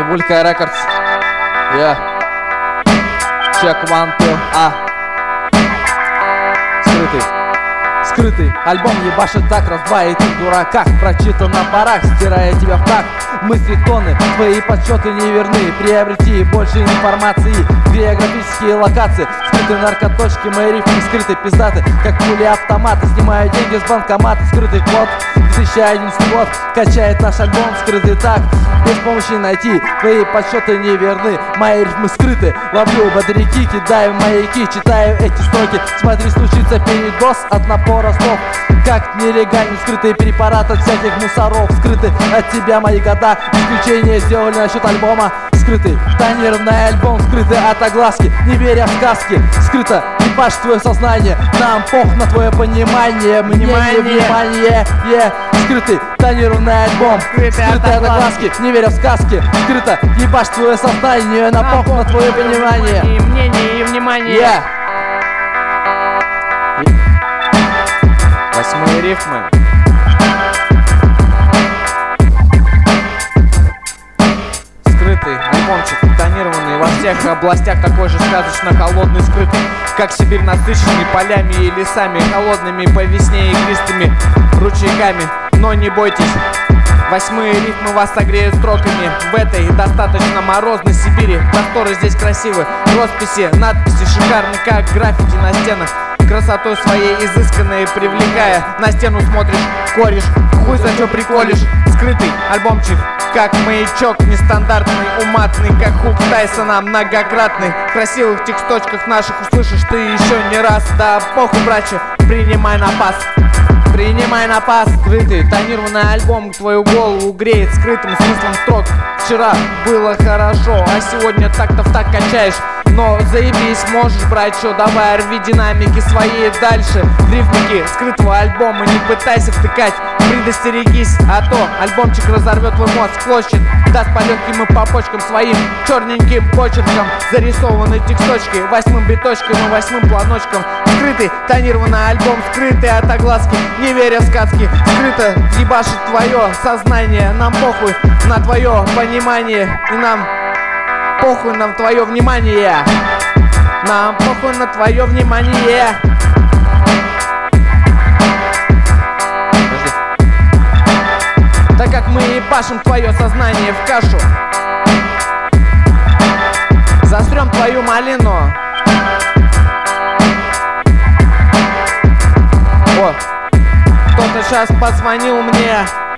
Бабулька Рекордс. Yeah. Check 1, 2, Скрытый альбом ебашит так, раздвоит в дураках. Прочитан на парах, стирая тебя в так. Мысли тонны, твои подсчеты неверны. Приобрети больше информации. Географические локации, скрытые наркоточки, мои рифмы скрыты, пиздаты, как пули автоматы. Снимаю деньги с банкомата, скрытый код. 2011 год качает наш альбом, скрытый так. Без помощи найти, твои подсчеты неверны. Мои рифмы скрыты, ловлю бодряки, кидаю маяки, читаю эти строки. Смотри, случится передоз от напора слов. Как нелегальный скрытый препарат от всяких мусоров. Скрыты от тебя мои года, исключение сделали насчет альбома. Скрытый тонированный альбом, скрытый от огласки, не веря в сказки. Скрыто ебашь твое сознание, нам пох на твое понимание. Внимание, скрытый тонированный альбом, скрытый от огласки, не веря в сказки. Скрыто ебашь твое сознание, нам пох на твое понимание. Мнение и внимание. Восьмые рифмы. Скрытый альбомчик, тонированный во всех областях, такой же сказочно холодный, скрытый, как Сибирь, насыщенный полями и лесами, холодными по весне игристыми ручейками. Но не бойтесь, восьмые рифмы вас согреют строками. В этой достаточно морозной Сибири просторы здесь красивы, росписи, надписи шикарны, как граффити на стенах. Красотой своей изысканной привлекая, на стену смотришь, корешь, хуй за чё приколишь. Скрытый альбомчик, как маячок, нестандартный, уматный, как хук Тайсона, многократный. В красивых тексточках наших услышишь ты еще не раз. Да похуй, братья, принимай на пас. Принимай на пас. Скрытый тонированный альбом твою голову греет скрытым смыслом строк. Вчера было хорошо, а сегодня так-то в так качаешь. Но заебись, можешь, брать, что давай рви динамики свои дальше. Рифмики скрытого альбома не пытайся втыкать, предостерегись, а то альбомчик разорвет твой мозг в клочья. Даст по легким и по почкам своим черненьким почерком зарисованы тексточки, восьмым биточком и восьмым планочком. Скрытый тонированный альбом, скрытый от огласки, не веря в сказки. Скрыто ебашит твое сознание, нам похуй на твое понимание. И нам похуй на твое внимание. Нам похуй на твое внимание. Так как мы ебашим твое сознание в кашу, застрем твою малину. О, кто-то сейчас позвонил мне.